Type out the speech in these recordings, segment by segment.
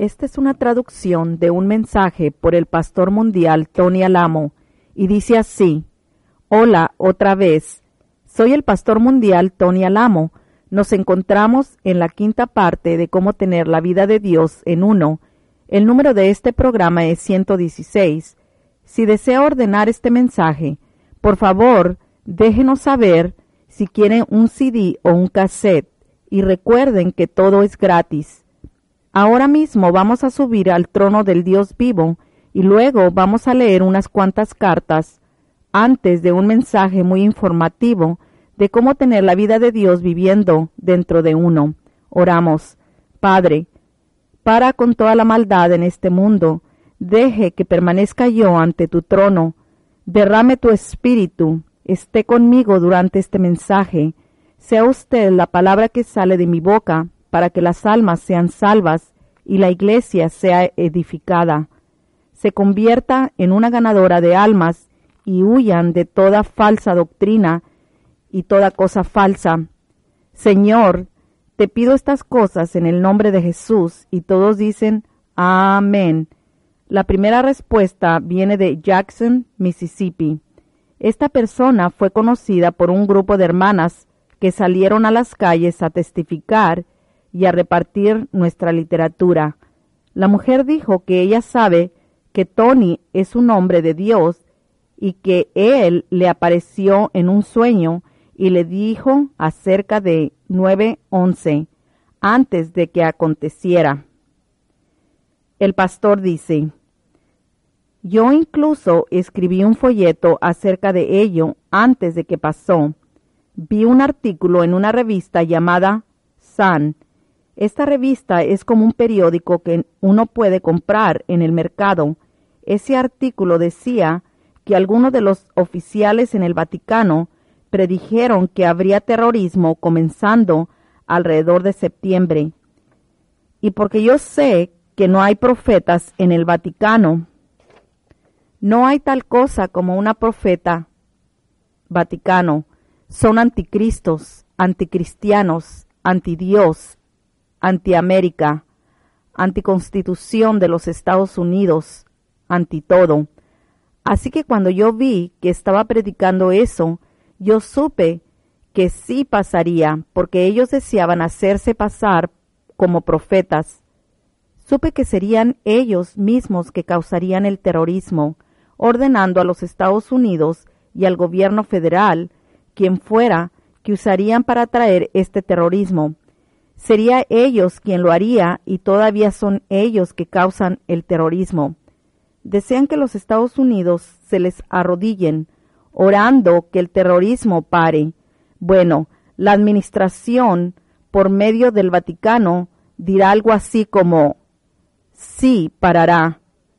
Esta es una traducción de un mensaje por el pastor mundial Tony Alamo y dice así: Hola, otra vez. Soy el pastor mundial Tony Alamo. Nos encontramos en la quinta parte de cómo tener la vida de Dios en uno. El número de este programa es 116. Si desea ordenar este mensaje, por favor, déjenos saber si quieren un CD o un cassette y recuerden que todo es gratis. Ahora mismo vamos a subir al trono del Dios vivo y luego vamos a leer unas cuantas cartas antes de un mensaje muy informativo de cómo tener la vida de Dios viviendo dentro de uno. Oramos. Padre, para con toda la maldad en este mundo, deje que permanezca yo ante tu trono, derrame tu espíritu, esté conmigo durante este mensaje, sea usted la palabra que sale de mi boca, para que las almas sean salvas y la iglesia sea edificada, se convierta en una ganadora de almas y huyan de toda falsa doctrina y toda cosa falsa. Señor, te pido estas cosas en el nombre de Jesús, y todos dicen amén. La primera respuesta viene de Jackson, Mississippi. Esta persona fue conocida por un grupo de hermanas que salieron a las calles a testificar y a repartir nuestra literatura. La mujer dijo que ella sabe que Tony es un hombre de Dios y que él le apareció en un sueño y le dijo acerca de 9:11 antes de que aconteciera. El pastor dice: yo incluso escribí un folleto acerca de ello antes de que pasó. Vi un artículo en una revista llamada Sun. Esta revista es como un periódico que uno puede comprar en el mercado. Ese artículo decía que algunos de los oficiales en el Vaticano predijeron que habría terrorismo comenzando alrededor de septiembre. Y porque yo sé que no hay profetas en el Vaticano, no hay tal cosa como una profeta Vaticano. Son anticristos, anticristianos, antidios, antiamérica, anticonstitución de los Estados Unidos, antitodo. Así que cuando yo vi que estaba predicando eso, yo supe que sí pasaría, porque ellos deseaban hacerse pasar como profetas. Supe que serían ellos mismos que causarían el terrorismo, ordenando a los Estados Unidos y al gobierno federal, quien fuera, que usarían para traer este terrorismo. Sería ellos quien lo haría y todavía son ellos que causan el terrorismo. Desean que los Estados Unidos se les arrodillen, orando que el terrorismo pare. Bueno, la administración, por medio del Vaticano, dirá algo así como: sí, parará.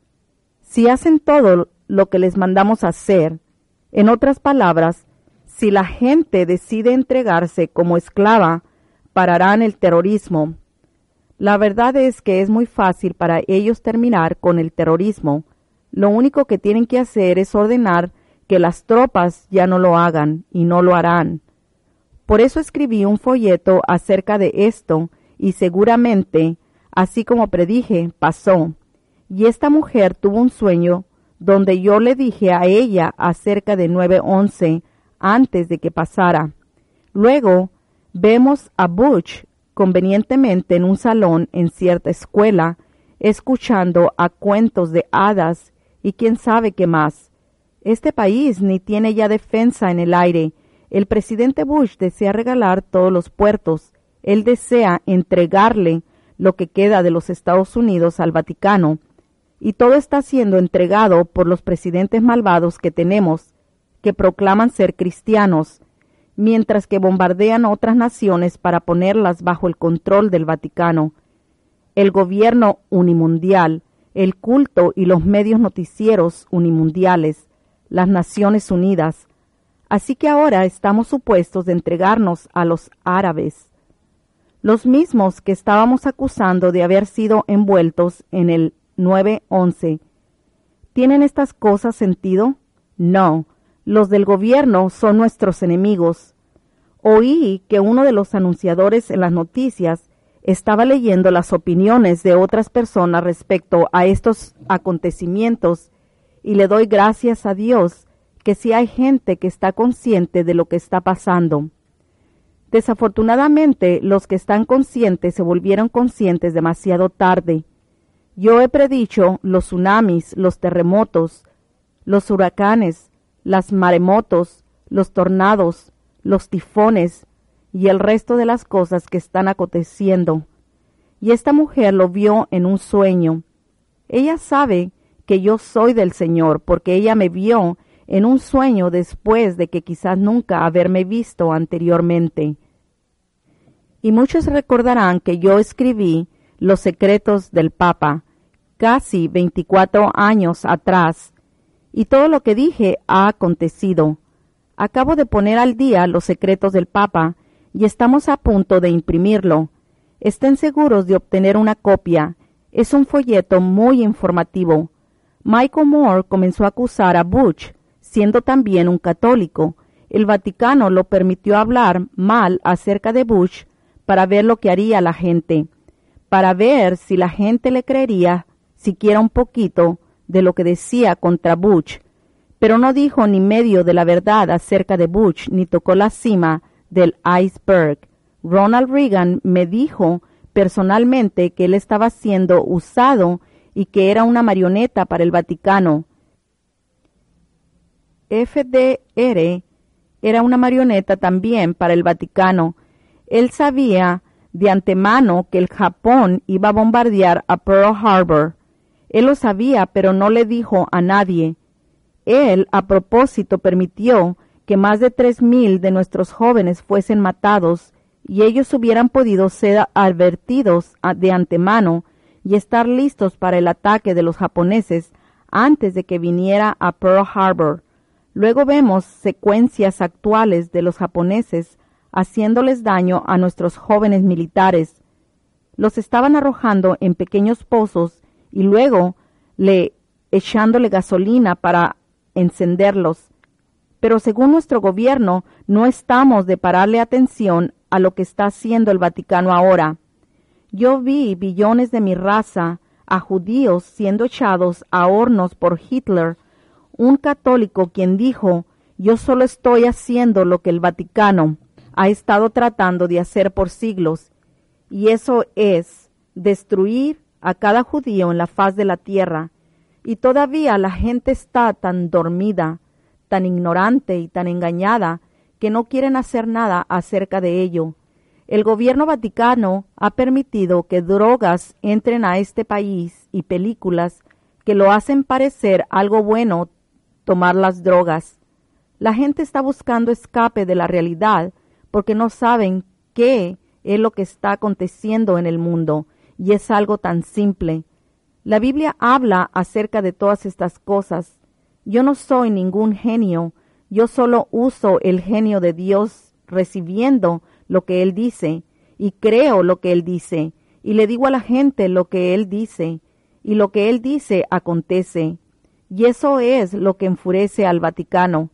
Si hacen todo lo que les mandamos hacer, en otras palabras, si la gente decide entregarse como esclava, pararán el terrorismo. La verdad es que es muy fácil para ellos terminar con el terrorismo. Lo único que tienen que hacer es ordenar que las tropas ya no lo hagan, y no lo harán. Por eso escribí un folleto acerca de esto, y seguramente, así como predije, pasó. Y esta mujer tuvo un sueño donde yo le dije a ella acerca de 9:11 antes de que pasara. Luego vemos a Butch convenientemente en un salón en cierta escuela, escuchando a cuentos de hadas y quién sabe qué más. Este país ni tiene ya defensa en el aire. El presidente Bush desea regalar todos los puertos. Él desea entregarle lo que queda de los Estados Unidos al Vaticano. Y todo está siendo entregado por los presidentes malvados que tenemos, que proclaman ser cristianos, mientras que bombardean otras naciones para ponerlas bajo el control del Vaticano. El gobierno unimundial, el culto y los medios noticieros unimundiales, las Naciones Unidas. Así que ahora estamos supuestos de entregarnos a los árabes, los mismos que estábamos acusando de haber sido envueltos en el 9:11. ¿Tienen estas cosas sentido? No. Los del gobierno son nuestros enemigos. Oí que uno de los anunciadores en las noticias estaba leyendo las opiniones de otras personas respecto a estos acontecimientos y le doy gracias a Dios que sí hay gente que está consciente de lo que está pasando. Desafortunadamente, los que están conscientes se volvieron conscientes demasiado tarde. Yo he predicho los tsunamis, los terremotos, los huracanes, las maremotos, los tornados, los tifones y el resto de las cosas que están aconteciendo. Y esta mujer lo vio en un sueño. Ella sabe que yo soy del Señor porque ella me vio en un sueño después de que quizás nunca haberme visto anteriormente. Y muchos recordarán que yo escribí Los secretos del Papa casi 24 años atrás, y todo lo que dije ha acontecido. Acabo de poner al día Los secretos del Papa y estamos a punto de imprimirlo. Estén seguros de obtener una copia. Es un folleto muy informativo. Michael Moore comenzó a acusar a Bush, siendo también un católico. El Vaticano lo permitió hablar mal acerca de Bush para ver lo que haría la gente, para ver si la gente le creería siquiera un poquito de lo que decía contra Bush, pero no dijo ni medio de la verdad acerca de Bush ni tocó la cima del iceberg. Ronald Reagan me dijo personalmente que él estaba siendo usado y que era una marioneta para el Vaticano. FDR era una marioneta también para el Vaticano. Él sabía de antemano que el Japón iba a bombardear a Pearl Harbor. Él lo sabía, pero no le dijo a nadie. Él, a propósito, permitió que más de 3,000 de nuestros jóvenes fuesen matados y ellos hubieran podido ser advertidos de antemano y estar listos para el ataque de los japoneses antes de que viniera a Pearl Harbor. Luego vemos secuencias actuales de los japoneses haciéndoles daño a nuestros jóvenes militares. Los estaban arrojando en pequeños pozos y luego echándole gasolina para encenderlos. Pero según nuestro gobierno, no estamos de pararle atención a lo que está haciendo el Vaticano ahora. Yo vi billones de mi raza, a judíos siendo echados a hornos por Hitler, un católico quien dijo, yo solo estoy haciendo lo que el Vaticano ha estado tratando de hacer por siglos, y eso es destruir a cada judío en la faz de la tierra. Y todavía la gente está tan dormida, tan ignorante y tan engañada que no quieren hacer nada acerca de ello. El gobierno vaticano ha permitido que drogas entren a este país y películas que lo hacen parecer algo bueno tomar las drogas. La gente está buscando escape de la realidad porque no saben qué es lo que está aconteciendo en el mundo, y es algo tan simple. La Biblia habla acerca de todas estas cosas. Yo no soy ningún genio, yo solo uso el genio de Dios recibiendo lo que Él dice, y creo lo que Él dice, y le digo a la gente lo que Él dice, y lo que Él dice acontece. Y eso es lo que enfurece al Vaticano.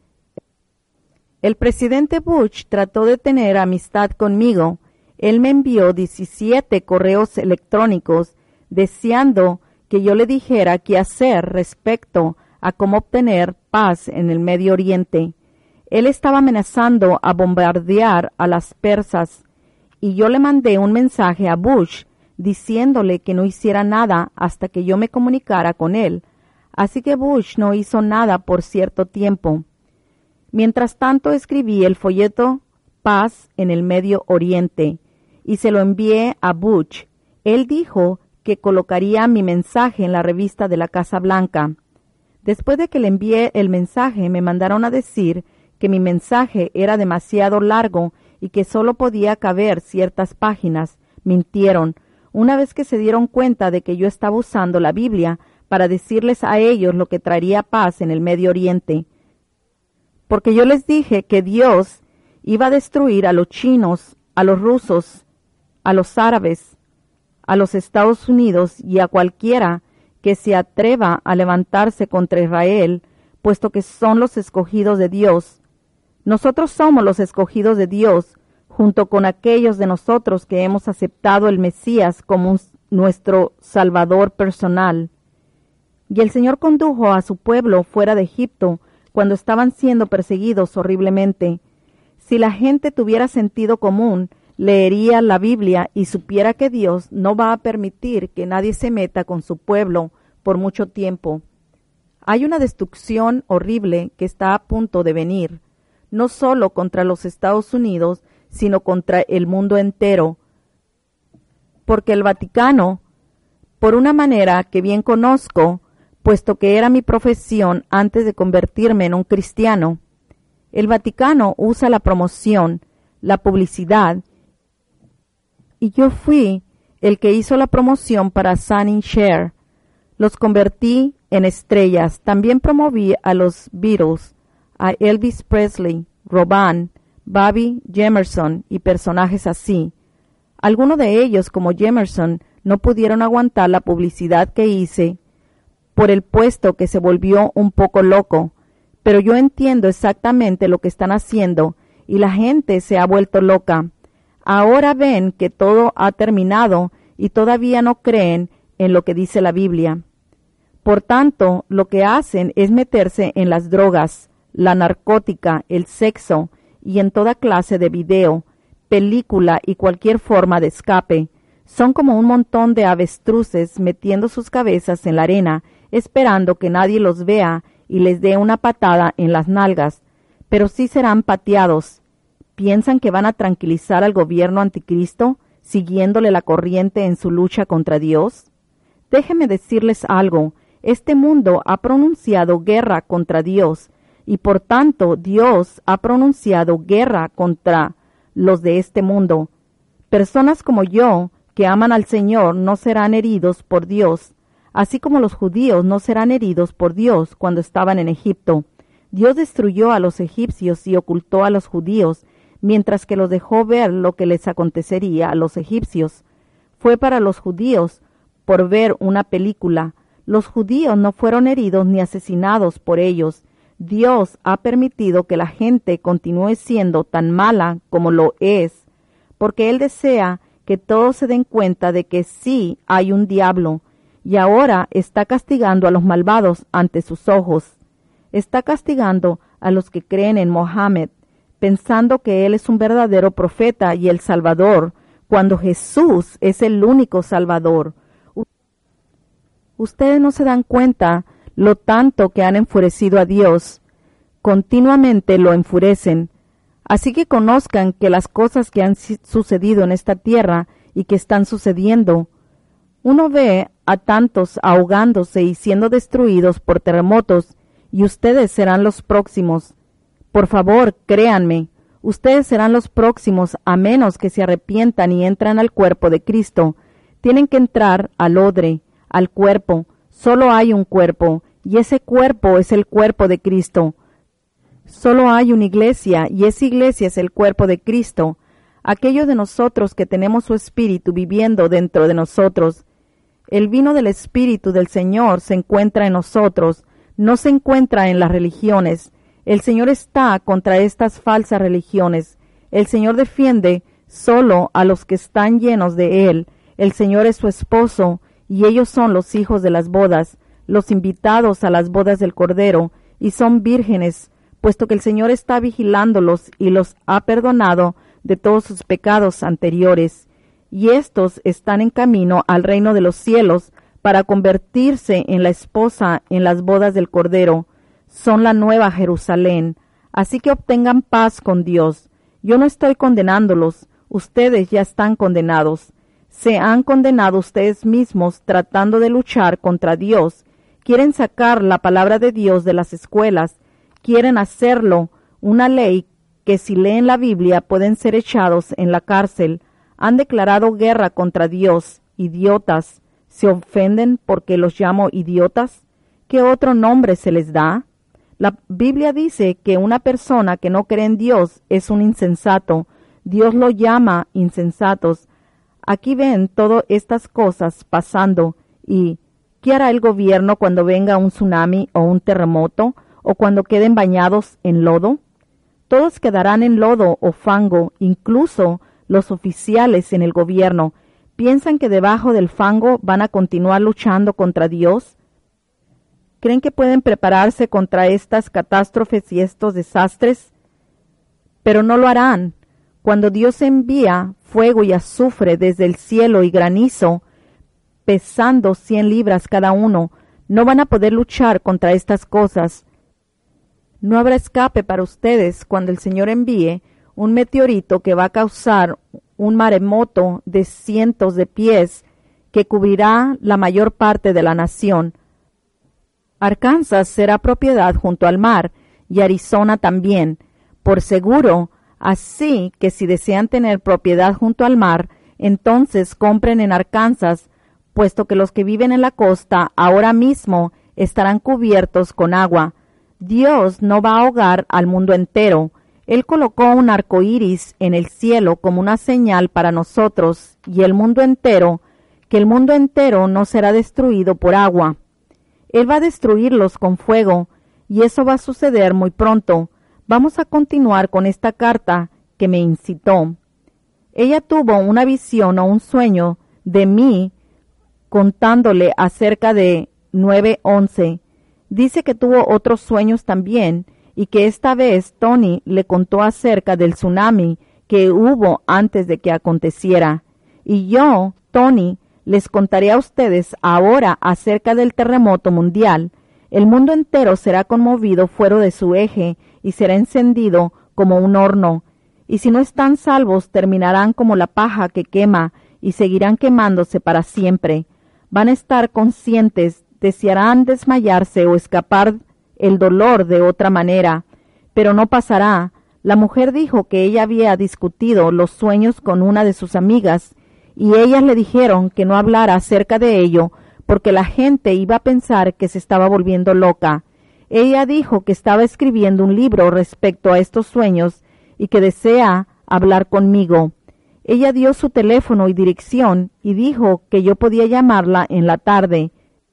El presidente Bush trató de tener amistad conmigo. Él me envió 17 correos electrónicos deseando que yo le dijera qué hacer respecto a cómo obtener paz en el Medio Oriente. Él estaba amenazando a bombardear a las persas y yo le mandé un mensaje a Bush diciéndole que no hiciera nada hasta que yo me comunicara con él. Así que Bush no hizo nada por cierto tiempo. Mientras tanto escribí el folleto Paz en el Medio Oriente y se lo envié a Bush. Él dijo que colocaría mi mensaje en la revista de la Casa Blanca. Después de que le envié el mensaje, me mandaron a decir que mi mensaje era demasiado largo y que solo podía caber ciertas páginas. Mintieron. Una vez que se dieron cuenta de que yo estaba usando la Biblia para decirles a ellos lo que traería paz en el Medio Oriente. Porque yo les dije que Dios iba a destruir a los chinos, a los rusos, a los árabes, a los Estados Unidos y a cualquiera que se atreva a levantarse contra Israel, puesto que son los escogidos de Dios. Nosotros somos los escogidos de Dios, junto con aquellos de nosotros que hemos aceptado el Mesías como nuestro Salvador personal. Y el Señor condujo a su pueblo fuera de Egipto cuando estaban siendo perseguidos horriblemente. Si la gente tuviera sentido común, leería la Biblia y supiera que Dios no va a permitir que nadie se meta con su pueblo por mucho tiempo. Hay una destrucción horrible que está a punto de venir, no solo contra los Estados Unidos, sino contra el mundo entero, porque el Vaticano, por una manera que bien conozco, puesto que era mi profesión antes de convertirme en un cristiano, el Vaticano usa la promoción, la publicidad, y yo fui el que hizo la promoción para Sonny & Cher. Los convertí en estrellas. También promoví a los Beatles, a Elvis Presley, Robin, Bobby Jemerson y personajes así. Algunos de ellos, como Jemerson, no pudieron aguantar la publicidad que hice por el puesto que se volvió un poco loco, pero yo entiendo exactamente lo que están haciendo y la gente se ha vuelto loca. Ahora ven que todo ha terminado y todavía no creen en lo que dice la Biblia. Por tanto, lo que hacen es meterse en las drogas, la narcótica, el sexo y en toda clase de video, película y cualquier forma de escape. Son como un montón de avestruces metiendo sus cabezas en la arena, esperando que nadie los vea y les dé una patada en las nalgas, pero sí serán pateados. ¿Piensan que van a tranquilizar al gobierno anticristo siguiéndole la corriente en su lucha contra Dios? Déjenme decirles algo. Este mundo ha pronunciado guerra contra Dios y por tanto Dios ha pronunciado guerra contra los de este mundo. Personas como yo, que aman al Señor, no serán heridos por Dios, así como los judíos no serán heridos por Dios cuando estaban en Egipto. Dios destruyó a los egipcios y ocultó a los judíos, mientras que los dejó ver lo que les acontecería a los egipcios. Fue para los judíos por ver una película. Los judíos no fueron heridos ni asesinados por ellos. Dios ha permitido que la gente continúe siendo tan mala como lo es, porque Él desea que todos se den cuenta de que sí hay un diablo, y ahora está castigando a los malvados ante sus ojos. Está castigando a los que creen en Mohammed, pensando que Él es un verdadero profeta y el Salvador, cuando Jesús es el único Salvador. Ustedes no se dan cuenta lo tanto que han enfurecido a Dios. Continuamente lo enfurecen. Así que conozcan que las cosas que han sucedido en esta tierra y que están sucediendo, uno ve a tantos ahogándose y siendo destruidos por terremotos, y ustedes serán los próximos. Por favor, créanme, ustedes serán los próximos a menos que se arrepientan y entran al cuerpo de Cristo. Tienen que entrar al odre, al cuerpo. Solo hay un cuerpo, y ese cuerpo es el cuerpo de Cristo. Solo hay una iglesia, y esa iglesia es el cuerpo de Cristo. Aquellos de nosotros que tenemos su Espíritu viviendo dentro de nosotros. El vino del Espíritu del Señor se encuentra en nosotros, no se encuentra en las religiones. El Señor está contra estas falsas religiones. El Señor defiende solo a los que están llenos de Él. El Señor es su esposo, y ellos son los hijos de las bodas, los invitados a las bodas del Cordero, y son vírgenes, puesto que el Señor está vigilándolos y los ha perdonado de todos sus pecados anteriores. Y estos están en camino al reino de los cielos para convertirse en la esposa en las bodas del Cordero. Son la nueva Jerusalén. Así que obtengan paz con Dios. Yo no estoy condenándolos. Ustedes ya están condenados. Se han condenado ustedes mismos tratando de luchar contra Dios. Quieren sacar la palabra de Dios de las escuelas. Quieren hacerlo una ley que si leen la Biblia pueden ser echados en la cárcel. Han declarado guerra contra Dios. Idiotas. ¿Se ofenden porque los llamo idiotas? ¿Qué otro nombre se les da? La Biblia dice que una persona que no cree en Dios es un insensato. Dios lo llama insensatos. Aquí ven todas estas cosas pasando. ¿Y qué hará el gobierno cuando venga un tsunami o un terremoto o cuando queden bañados en lodo? Todos quedarán en lodo o fango, incluso los oficiales en el gobierno. ¿Piensan que debajo del fango van a continuar luchando contra Dios? ¿Creen que pueden prepararse contra estas catástrofes y estos desastres? Pero no lo harán. Cuando Dios envía fuego y azufre desde el cielo y granizo, pesando 100 libras cada uno, no van a poder luchar contra estas cosas. No habrá escape para ustedes cuando el Señor envíe un meteorito que va a causar un maremoto de cientos de pies que cubrirá la mayor parte de la nación. Arkansas será propiedad junto al mar y Arizona también, por seguro, así que si desean tener propiedad junto al mar, entonces compren en Arkansas, puesto que los que viven en la costa ahora mismo estarán cubiertos con agua. Dios no va a ahogar al mundo entero. Él colocó un arco iris en el cielo como una señal para nosotros y el mundo entero, que el mundo entero no será destruido por agua. Él va a destruirlos con fuego, y eso va a suceder muy pronto. Vamos a continuar con esta carta que me incitó. Ella tuvo una visión o un sueño de mí contándole acerca de 9/11. Dice que tuvo otros sueños también y que esta vez Tony le contó acerca del tsunami que hubo antes de que aconteciera. Y yo, Tony, les contaré a ustedes ahora acerca del terremoto mundial. El mundo entero será conmovido fuera de su eje y será encendido como un horno. Y si no están salvos, terminarán como la paja que quema y seguirán quemándose para siempre. Van a estar conscientes, desearán desmayarse o escapar el dolor de otra manera, pero no pasará. La mujer dijo que ella había discutido los sueños con una de sus amigas y ellas le dijeron que no hablara acerca de ello porque la gente iba a pensar que se estaba volviendo loca. Ella dijo que estaba escribiendo un libro respecto a estos sueños y que desea hablar conmigo. Ella dio su teléfono y dirección y dijo que yo podía llamarla en la tarde.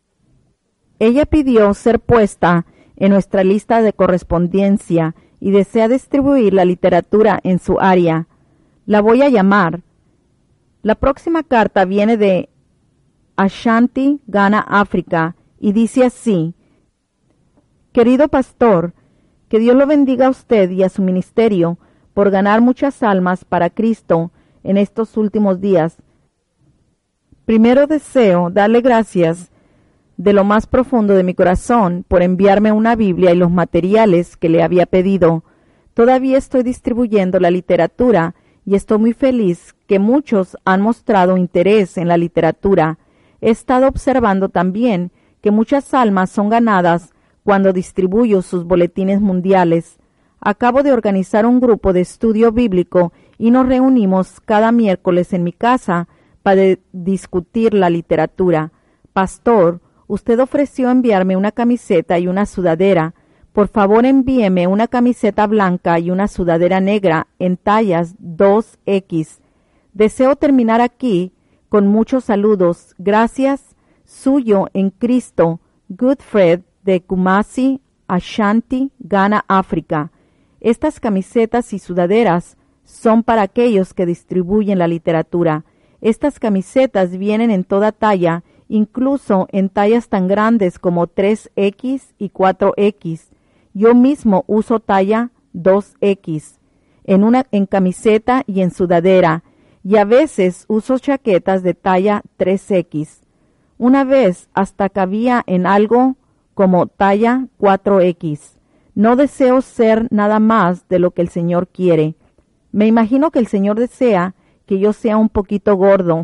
Ella pidió ser puesta en nuestra lista de correspondencia y desea distribuir la literatura en su área. La voy a llamar. La próxima carta viene de Ashanti, Ghana, África, y dice así: Querido pastor, que Dios lo bendiga a usted y a su ministerio por ganar muchas almas para Cristo en estos últimos días. Primero deseo darle gracias de lo más profundo de mi corazón por enviarme una Biblia y los materiales que le había pedido. Todavía estoy distribuyendo la literatura y estoy muy feliz que muchos han mostrado interés en la literatura. He estado observando también que muchas almas son ganadas cuando distribuyo sus boletines mundiales. Acabo de organizar un grupo de estudio bíblico y nos reunimos cada miércoles en mi casa para discutir la literatura. Pastor, usted ofreció enviarme una camiseta y una sudadera. Por favor, envíeme una camiseta blanca y una sudadera negra en tallas 2X. Deseo terminar aquí con muchos saludos. Gracias, suyo en Cristo, Goodfred de Kumasi, Ashanti, Ghana, África. Estas camisetas y sudaderas son para aquellos que distribuyen la literatura. Estas camisetas vienen en toda talla, incluso en tallas tan grandes como 3X y 4X. Yo mismo uso talla 2X, en camiseta y en sudadera, y a veces uso chaquetas de talla 3X. Una vez hasta cabía en algo como talla 4X. No deseo ser nada más de lo que el Señor quiere. Me imagino que el Señor desea que yo sea un poquito gordo.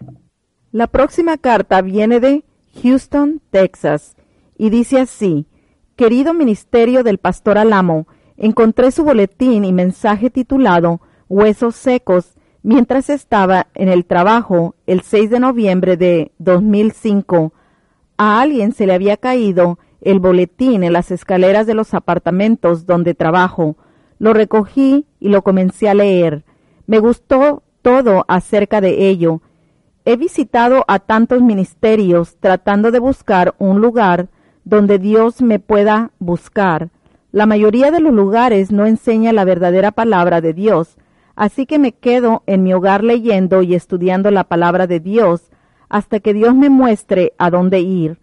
La próxima carta viene de Houston, Texas, y dice así: Querido Ministerio del Pastor Alamo, encontré su boletín y mensaje titulado Huesos Secos mientras estaba en el trabajo el 6 de noviembre de 2005. A alguien se le había caído el boletín en las escaleras de los apartamentos donde trabajo. Lo recogí y lo comencé a leer. Me gustó todo acerca de ello. He visitado a tantos ministerios tratando de buscar un lugar donde Dios me pueda buscar. La mayoría de los lugares no enseña la verdadera palabra de Dios, así que me quedo en mi hogar leyendo y estudiando la palabra de Dios hasta que Dios me muestre a dónde ir.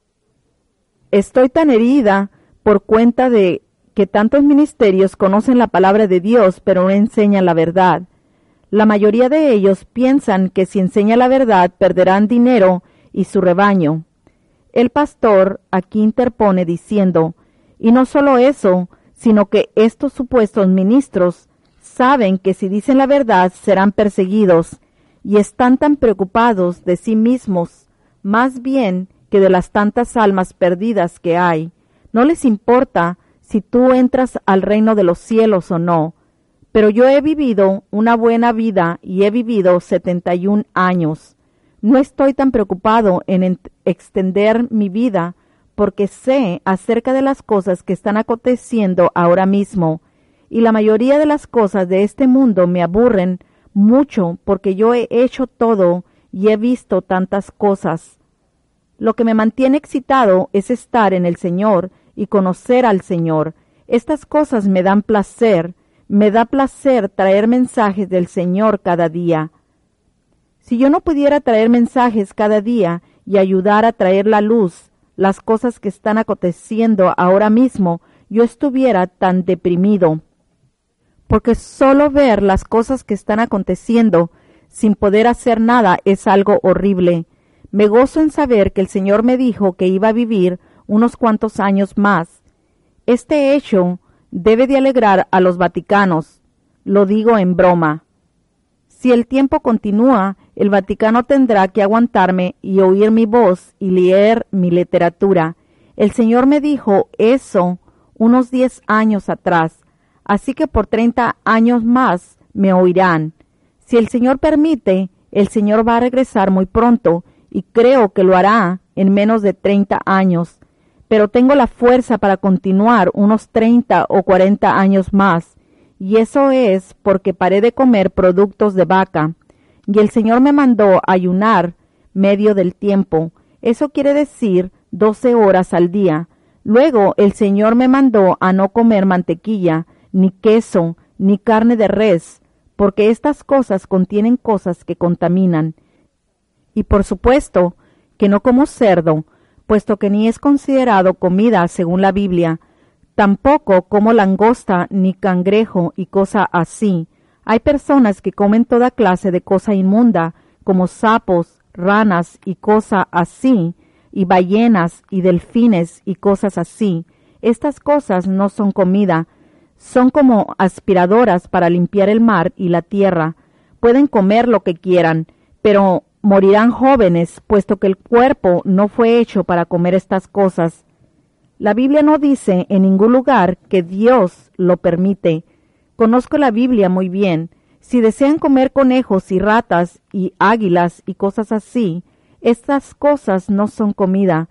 Estoy tan herida por cuenta de que tantos ministerios conocen la palabra de Dios pero no enseñan la verdad. La mayoría de ellos piensan que si enseñan la verdad perderán dinero y su rebaño. El pastor aquí interpone diciendo, y no solo eso, sino que estos supuestos ministros saben que si dicen la verdad serán perseguidos y están tan preocupados de sí mismos, más bien que de las tantas almas perdidas que hay. No les importa si tú entras al reino de los cielos o no. Pero yo he vivido una buena vida y he vivido 71 años. No estoy tan preocupado en extender mi vida porque sé acerca de las cosas que están aconteciendo ahora mismo, y la mayoría de las cosas de este mundo me aburren mucho porque yo he hecho todo y he visto tantas cosas. Lo que me mantiene excitado es estar en el Señor y conocer al Señor. Estas cosas me dan placer. Me da placer traer mensajes del Señor cada día. Si yo no pudiera traer mensajes cada día y ayudar a traer la luz, las cosas que están aconteciendo ahora mismo, yo estuviera tan deprimido. Porque solo ver las cosas que están aconteciendo sin poder hacer nada es algo horrible. Me gozo en saber que el Señor me dijo que iba a vivir unos cuantos años más. Este hecho debe de alegrar a los vaticanos. Lo digo en broma. Si el tiempo continúa, el Vaticano tendrá que aguantarme y oír mi voz y leer mi literatura. El Señor me dijo eso unos 10 años atrás, así que por 30 años más me oirán. Si el Señor permite, el Señor va a regresar muy pronto y creo que lo hará en menos de 30 años. Pero tengo la fuerza para continuar unos 30 o 40 años más, y eso es porque paré de comer productos de vaca, y el Señor me mandó ayunar medio del tiempo. Eso quiere decir 12 horas al día. Luego el Señor me mandó a no comer mantequilla, ni queso, ni carne de res, porque estas cosas contienen cosas que contaminan. Y por supuesto que no como cerdo, puesto que ni es considerado comida según la Biblia. Tampoco como langosta ni cangrejo y cosa así. Hay personas que comen toda clase de cosa inmunda, como sapos, ranas y cosa así, y ballenas y delfines y cosas así. Estas cosas no son comida, son como aspiradoras para limpiar el mar y la tierra. Pueden comer lo que quieran, pero morirán jóvenes, puesto que el cuerpo no fue hecho para comer estas cosas. La Biblia no dice en ningún lugar que Dios lo permite. Conozco la Biblia muy bien. Si desean comer conejos y ratas y águilas y cosas así, estas cosas no son comida.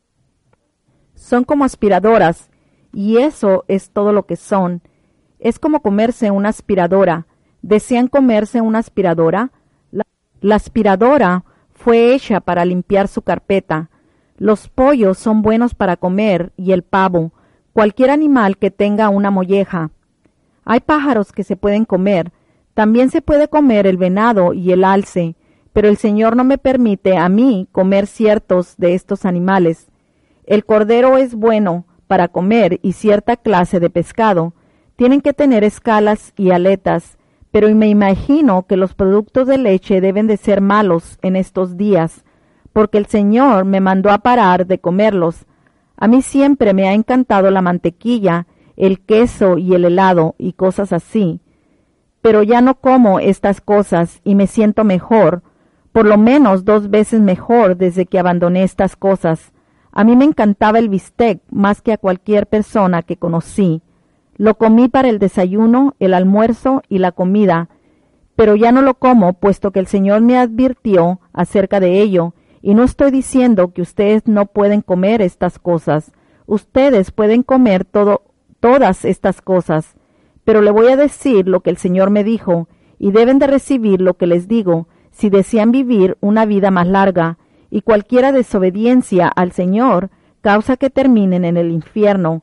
Son como aspiradoras, y eso es todo lo que son. Es como comerse una aspiradora. ¿Desean comerse una aspiradora? La aspiradora fue hecha para limpiar su carpeta. Los pollos son buenos para comer y el pavo, cualquier animal que tenga una molleja. Hay pájaros que se pueden comer. También se puede comer el venado y el alce, pero el Señor no me permite a mí comer ciertos de estos animales. El cordero es bueno para comer y cierta clase de pescado. Tienen que tener escalas y aletas, pero me imagino que los productos de leche deben de ser malos en estos días, porque el Señor me mandó a parar de comerlos. A mí siempre me ha encantado la mantequilla, el queso y el helado y cosas así. Pero ya no como estas cosas y me siento mejor, por lo menos 2 veces mejor desde que abandoné estas cosas. A mí me encantaba el bistec más que a cualquier persona que conocí. Lo comí para el desayuno, el almuerzo y la comida, pero ya no lo como puesto que el Señor me advirtió acerca de ello, y no estoy diciendo que ustedes no pueden comer estas cosas. Ustedes pueden comer todas estas cosas, pero le voy a decir lo que el Señor me dijo, y deben de recibir lo que les digo, si desean vivir una vida más larga, y cualquiera desobediencia al Señor causa que terminen en el infierno,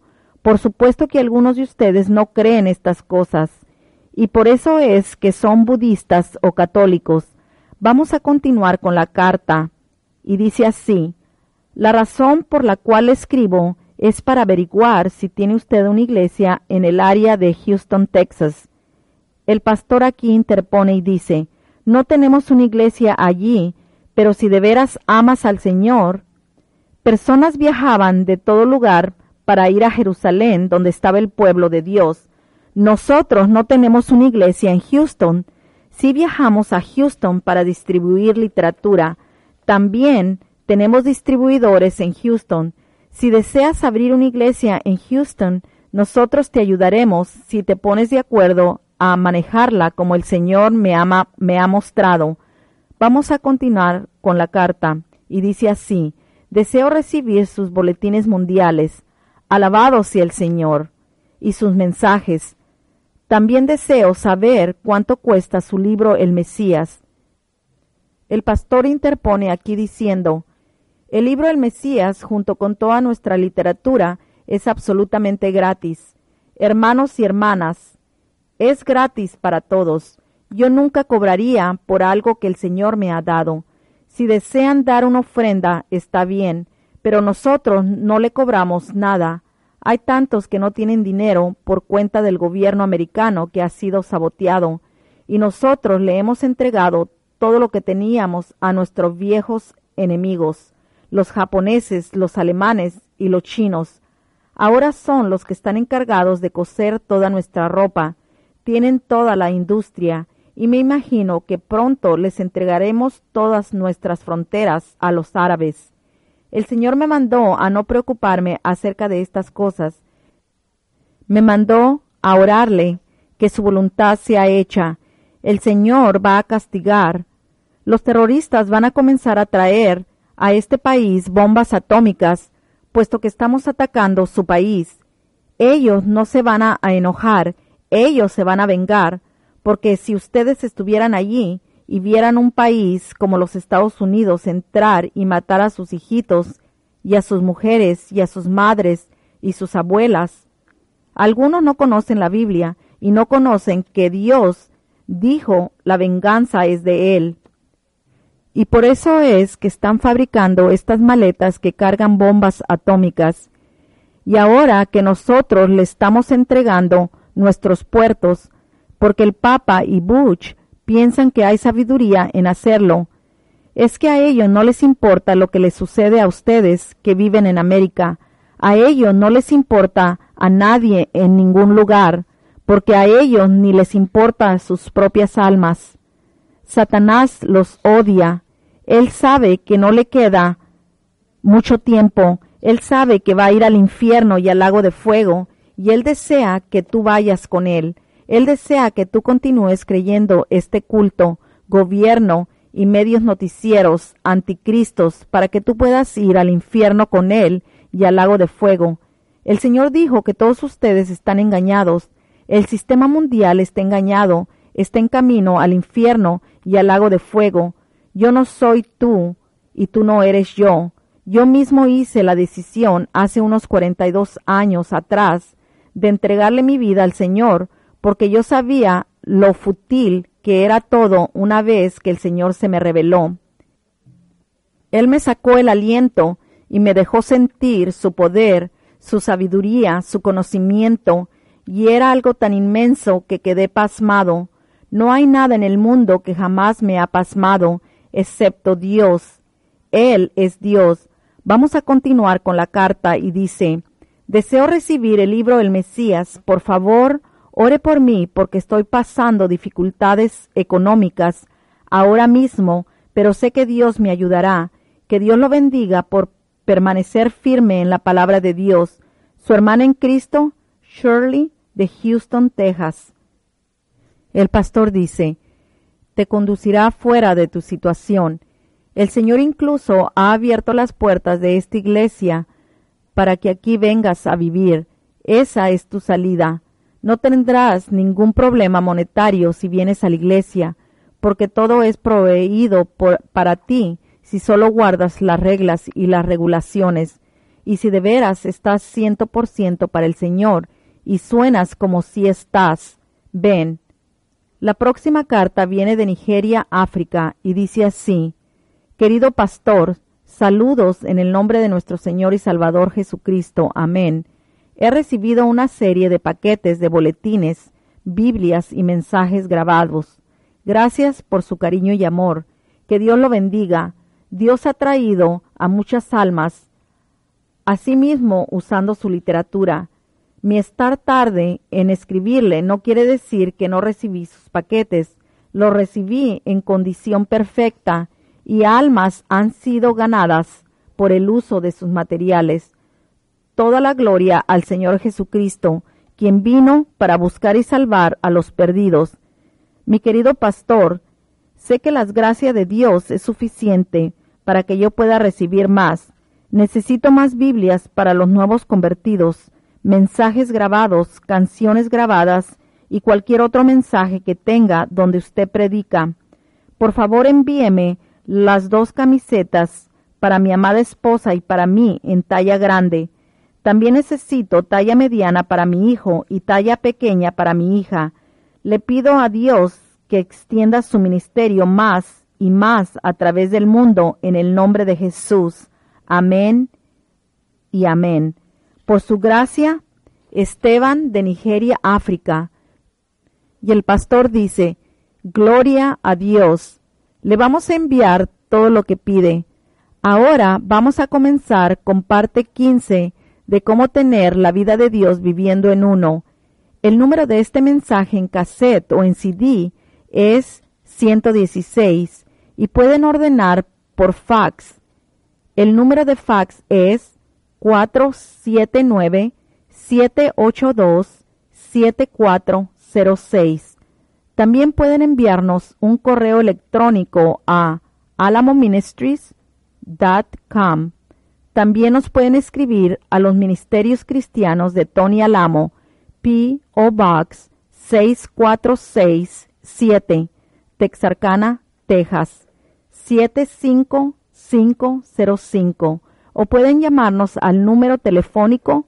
Por supuesto que algunos de ustedes no creen estas cosas, y por eso es que son budistas o católicos. Vamos a continuar con la carta, y dice así: la razón por la cual escribo es para averiguar si tiene usted una iglesia en el área de Houston, Texas. El pastor aquí interpone y dice: no tenemos una iglesia allí, pero si de veras amas al Señor. Personas viajaban de todo lugar para ir a Jerusalén, donde estaba el pueblo de Dios. Nosotros no tenemos una iglesia en Houston. Sí viajamos a Houston para distribuir literatura. También tenemos distribuidores en Houston. Si deseas abrir una iglesia en Houston, nosotros te ayudaremos si te pones de acuerdo a manejarla como el Señor me ha mostrado. Vamos a continuar con la carta, y dice así: deseo recibir sus boletines mundiales, alabado sea el Señor, y sus mensajes. También deseo saber cuánto cuesta su libro El Mesías. El pastor interpone aquí diciendo: el libro El Mesías, junto con toda nuestra literatura, es absolutamente gratis. Hermanos y hermanas, es gratis para todos. Yo nunca cobraría por algo que el Señor me ha dado. Si desean dar una ofrenda, está bien, pero nosotros no le cobramos nada. Hay tantos que no tienen dinero por cuenta del gobierno americano que ha sido saboteado, y nosotros le hemos entregado todo lo que teníamos a nuestros viejos enemigos, los japoneses, los alemanes y los chinos. Ahora son los que están encargados de coser toda nuestra ropa. Tienen toda la industria, y me imagino que pronto les entregaremos todas nuestras fronteras a los árabes. El Señor me mandó a no preocuparme acerca de estas cosas. Me mandó a orarle que su voluntad sea hecha. El Señor va a castigar. Los terroristas van a comenzar a traer a este país bombas atómicas, puesto que estamos atacando su país. Ellos no se van a enojar, ellos se van a vengar, porque si ustedes estuvieran allí y vieran un país como los Estados Unidos entrar y matar a sus hijitos y a sus mujeres y a sus madres y sus abuelas. Algunos no conocen la Biblia y no conocen que Dios dijo la venganza es de Él. Y por eso es que están fabricando estas maletas que cargan bombas atómicas. Y ahora que nosotros le estamos entregando nuestros puertos, porque el Papa y Bush piensan que hay sabiduría en hacerlo, es que a ellos no les importa lo que les sucede a ustedes que viven en América. A ellos no les importa a nadie en ningún lugar, porque a ellos ni les importa sus propias almas. Satanás los odia. Él sabe que no le queda mucho tiempo. Él sabe que va a ir al infierno y al lago de fuego, y él desea que tú vayas con él. Él desea que tú continúes creyendo este culto, gobierno y medios noticieros anticristos para que tú puedas ir al infierno con él y al lago de fuego. El Señor dijo que todos ustedes están engañados. El sistema mundial está engañado, está en camino al infierno y al lago de fuego. Yo no soy tú y tú no eres yo. Yo mismo hice la decisión hace unos 42 años atrás de entregarle mi vida al Señor, porque yo sabía lo fútil que era todo una vez que el Señor se me reveló. Él me sacó el aliento y me dejó sentir su poder, su sabiduría, su conocimiento, y era algo tan inmenso que quedé pasmado. No hay nada en el mundo que jamás me ha pasmado, excepto Dios. Él es Dios. Vamos a continuar con la carta y dice: deseo recibir el libro El Mesías. Por favor, ore por mí porque estoy pasando dificultades económicas ahora mismo, pero sé que Dios me ayudará. Que Dios lo bendiga por permanecer firme en la palabra de Dios. Su hermana en Cristo, Shirley, de Houston, Texas. El pastor dice: te conducirá fuera de tu situación. El Señor incluso ha abierto las puertas de esta iglesia para que aquí vengas a vivir. Esa es tu salida. No tendrás ningún problema monetario si vienes a la iglesia, porque todo es proveído para ti si solo guardas las reglas y las regulaciones. y si de veras estás 100% para el Señor y suenas como si estás, ven. La próxima carta viene de Nigeria, África, y dice así: Querido pastor, saludos en el nombre de nuestro Señor y Salvador Jesucristo. Amén. He recibido una serie de paquetes de boletines, Biblias y mensajes grabados. Gracias por su cariño y amor. Que Dios lo bendiga. Dios ha traído a muchas almas, asimismo usando su literatura. Mi estar tarde en escribirle no quiere decir que no recibí sus paquetes. Los recibí en condición perfecta y almas han sido ganadas por el uso de sus materiales. Toda la gloria al Señor Jesucristo, quien vino para buscar y salvar a los perdidos. Mi querido pastor, sé que la gracia de Dios es suficiente para que yo pueda recibir más. Necesito más Biblias para los nuevos convertidos, mensajes grabados, canciones grabadas y cualquier otro mensaje que tenga donde usted predica. Por favor, envíeme las 2 camisetas para mi amada esposa y para mí en talla grande. También necesito talla mediana para mi hijo y talla pequeña para mi hija. Le pido a Dios que extienda su ministerio más y más a través del mundo en el nombre de Jesús. Amén y amén. Por su gracia, Esteban de Nigeria, África. Y el pastor dice: Gloria a Dios. Le vamos a enviar todo lo que pide. Ahora vamos a comenzar con parte 15 de cómo tener la vida de Dios viviendo en uno. El número de este mensaje en cassette o en CD es 116 y pueden ordenar por fax. El número de fax es 479-782-7406. También pueden enviarnos un correo electrónico a alamoministries.com. También nos pueden escribir a los Ministerios Cristianos de Tony Alamo, P.O. Box 6467, Texarkana, Texas 75505, o pueden llamarnos al número telefónico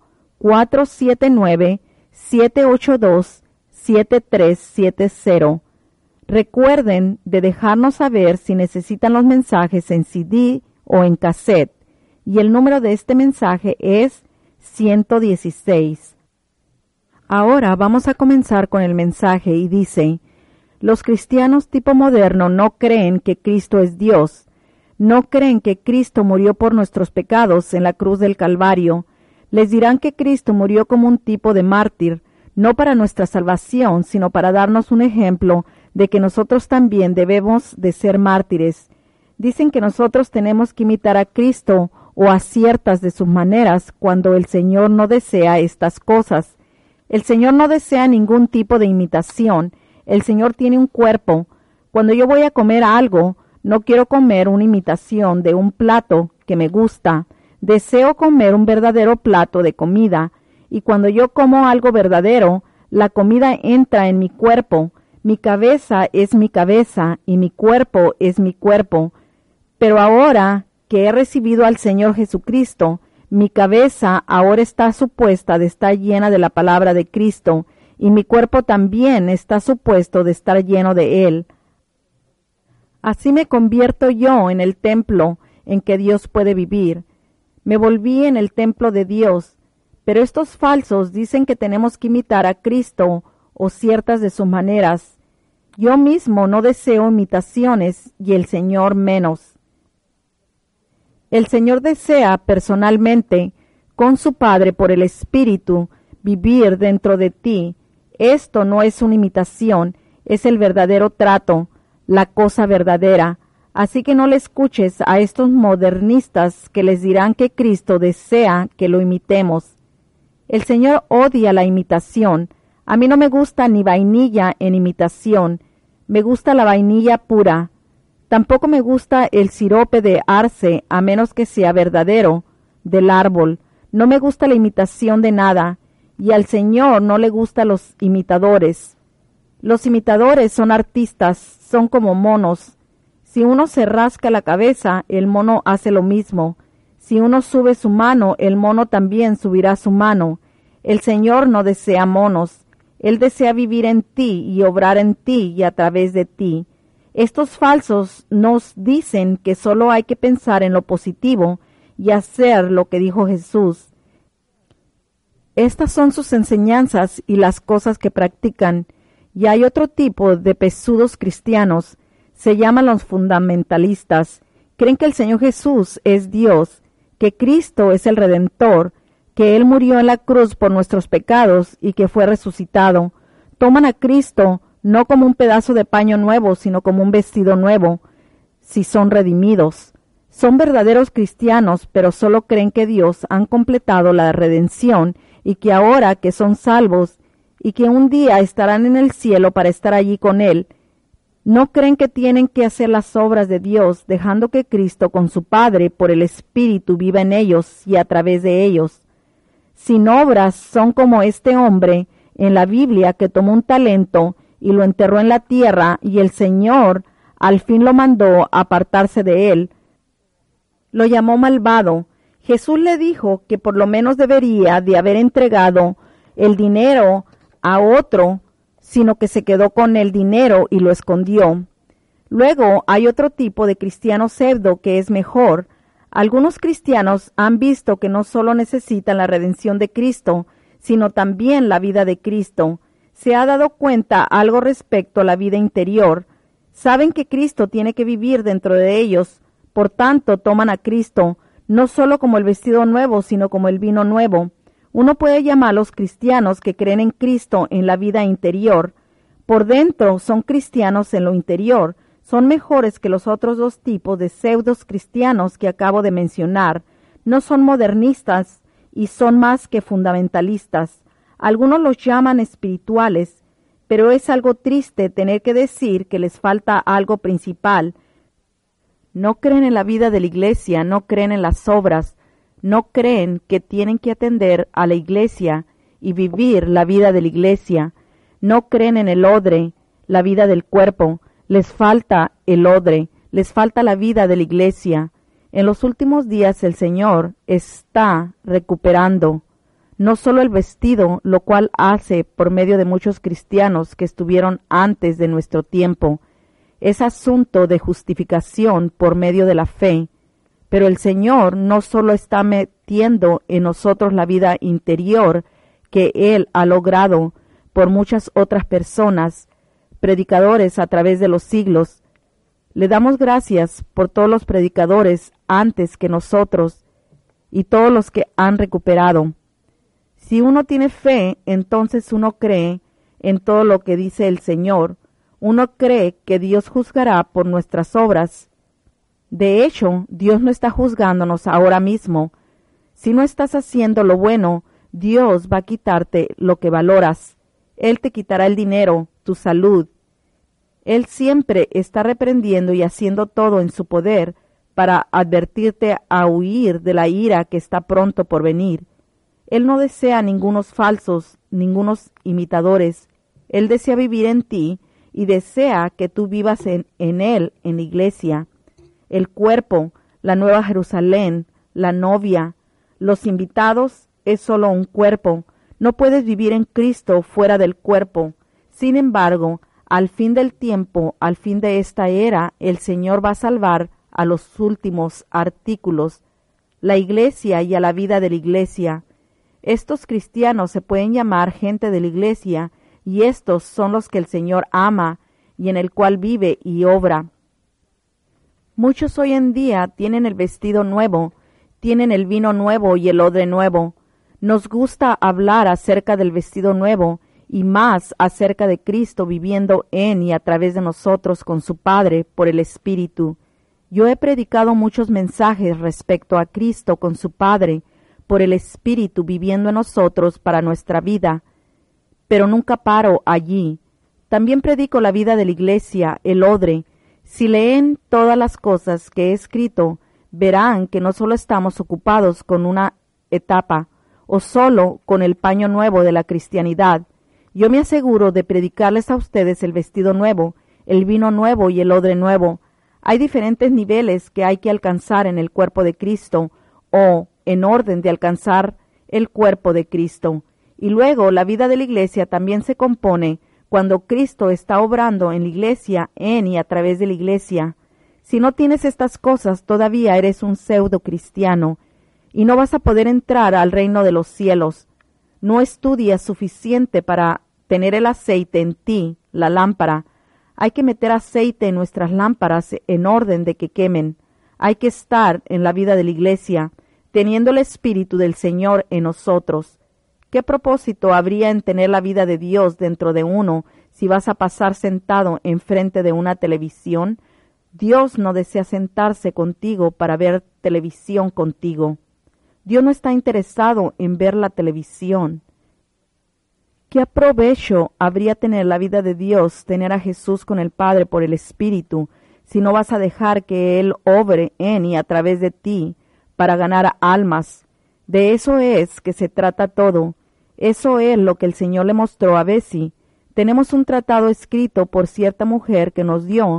479-782-7370. Recuerden de dejarnos saber si necesitan los mensajes en CD o en cassette. Y el número de este mensaje es 116. Ahora vamos a comenzar con el mensaje y dice: los cristianos tipo moderno no creen que Cristo es Dios. No creen que Cristo murió por nuestros pecados en la cruz del Calvario. Les dirán que Cristo murió como un tipo de mártir, no para nuestra salvación, sino para darnos un ejemplo de que nosotros también debemos de ser mártires. Dicen que nosotros tenemos que imitar a Cristo o a ciertas de sus maneras, cuando el Señor no desea estas cosas. El Señor no desea ningún tipo de imitación. El Señor tiene un cuerpo. Cuando yo voy a comer algo, no quiero comer una imitación de un plato que me gusta. Deseo comer un verdadero plato de comida. Y cuando yo como algo verdadero, la comida entra en mi cuerpo. Mi cabeza es mi cabeza y mi cuerpo es mi cuerpo. Pero ahora que he recibido al Señor Jesucristo, mi cabeza ahora está supuesta de estar llena de la palabra de Cristo, y mi cuerpo también está supuesto de estar lleno de Él. Así me convierto yo en el templo en que Dios puede vivir. Me volví en el templo de Dios, pero estos falsos dicen que tenemos que imitar a Cristo o ciertas de sus maneras. Yo mismo no deseo imitaciones y el Señor menos. El Señor desea personalmente, con su Padre por el Espíritu, vivir dentro de ti. Esto no es una imitación, es el verdadero trato, la cosa verdadera. Así que no le escuches a estos modernistas que les dirán que Cristo desea que lo imitemos. El Señor odia la imitación. A mí no me gusta ni vainilla en imitación. Me gusta la vainilla pura. Tampoco me gusta el sirope de arce, a menos que sea verdadero, del árbol. No me gusta la imitación de nada, y al Señor no le gustan los imitadores. Los imitadores son artistas, son como monos. Si uno se rasca la cabeza, el mono hace lo mismo. Si uno sube su mano, el mono también subirá su mano. El Señor no desea monos. Él desea vivir en ti y obrar en ti y a través de ti. Estos falsos nos dicen que solo hay que pensar en lo positivo y hacer lo que dijo Jesús. Estas son sus enseñanzas y las cosas que practican. Y hay otro tipo de pesudos cristianos. Se llaman los fundamentalistas. Creen que el Señor Jesús es Dios, que Cristo es el Redentor, que Él murió en la cruz por nuestros pecados y que fue resucitado. Toman a Cristo no como un pedazo de paño nuevo, sino como un vestido nuevo, si son redimidos. Son verdaderos cristianos, pero solo creen que Dios han completado la redención y que ahora que son salvos y que un día estarán en el cielo para estar allí con Él, no creen que tienen que hacer las obras de Dios, dejando que Cristo con su Padre por el Espíritu viva en ellos y a través de ellos. Sin obras son como este hombre en la Biblia que tomó un talento y lo enterró en la tierra y el Señor al fin lo mandó a apartarse de él. Lo llamó malvado. Jesús le dijo que por lo menos debería de haber entregado el dinero a otro, sino que se quedó con el dinero y lo escondió. Luego hay otro tipo de cristiano pseudo que es mejor. Algunos cristianos han visto que no solo necesitan la redención de Cristo, sino también la vida de Cristo. Se ha dado cuenta algo respecto a la vida interior. Saben que Cristo tiene que vivir dentro de ellos. Por tanto, toman a Cristo no solo como el vestido nuevo, sino como el vino nuevo. Uno puede llamar a los cristianos que creen en Cristo en la vida interior. Por dentro son cristianos en lo interior. Son mejores que los otros dos tipos de pseudos cristianos que acabo de mencionar. No son modernistas y son más que fundamentalistas. Algunos los llaman espirituales, pero es algo triste tener que decir que les falta algo principal. No creen en la vida de la iglesia, no creen en las obras, no creen que tienen que atender a la iglesia y vivir la vida de la iglesia. No creen en el odre, la vida del cuerpo. Les falta el odre, les falta la vida de la iglesia. En los últimos días el Señor está recuperando no solo el vestido, lo cual hace por medio de muchos cristianos que estuvieron antes de nuestro tiempo. Es asunto de justificación por medio de la fe. Pero el Señor no solo está metiendo en nosotros la vida interior que Él ha logrado por muchas otras personas, predicadores a través de los siglos. Le damos gracias por todos los predicadores antes que nosotros y todos los que han recuperado. Si uno tiene fe, entonces uno cree en todo lo que dice el Señor. Uno cree que Dios juzgará por nuestras obras. De hecho, Dios no está juzgándonos ahora mismo. Si no estás haciendo lo bueno, Dios va a quitarte lo que valoras. Él te quitará el dinero, tu salud. Él siempre está reprendiendo y haciendo todo en su poder para advertirte a huir de la ira que está pronto por venir. Él no desea ningunos falsos, ningunos imitadores. Él desea vivir en ti y desea que tú vivas en Él, en la iglesia. El cuerpo, la Nueva Jerusalén, la novia, los invitados es solo un cuerpo. No puedes vivir en Cristo fuera del cuerpo. Sin embargo, al fin del tiempo, al fin de esta era, el Señor va a salvar a los últimos artículos, la iglesia y a la vida de la iglesia. Estos cristianos se pueden llamar gente de la iglesia, y estos son los que el Señor ama y en el cual vive y obra. Muchos hoy en día tienen el vestido nuevo, tienen el vino nuevo y el odre nuevo. Nos gusta hablar acerca del vestido nuevo y más acerca de Cristo viviendo en y a través de nosotros con su Padre por el Espíritu. Yo he predicado muchos mensajes respecto a Cristo con su Padre por el Espíritu viviendo en nosotros para nuestra vida, pero nunca paro allí. También predico la vida de la iglesia, el odre. Si leen todas las cosas que he escrito, verán que no solo estamos ocupados con una etapa o solo con el paño nuevo de la cristianidad. Yo me aseguro de predicarles a ustedes el vestido nuevo, el vino nuevo y el odre nuevo. Hay diferentes niveles que hay que alcanzar en el cuerpo de Cristo, o en orden de alcanzar el cuerpo de Cristo. Y luego la vida de la iglesia también se compone cuando Cristo está obrando en la iglesia, en y a través de la iglesia. Si no tienes estas cosas, todavía eres un pseudo cristiano y no vas a poder entrar al reino de los cielos. No estudias suficiente para tener el aceite en ti, la lámpara. Hay que meter aceite en nuestras lámparas en orden de que quemen. Hay que estar en la vida de la iglesia, teniendo el Espíritu del Señor en nosotros. ¿Qué propósito habría en tener la vida de Dios dentro de uno si vas a pasar sentado enfrente de una televisión? Dios no desea sentarse contigo para ver televisión contigo. Dios no está interesado en ver la televisión. ¿Qué provecho habría tener la vida de Dios, tener a Jesús con el Padre por el Espíritu, si no vas a dejar que Él obre en y a través de ti para ganar almas? De eso es que se trata todo. Eso es lo que el Señor le mostró a Bessie. Tenemos un tratado escrito por cierta mujer que nos dio,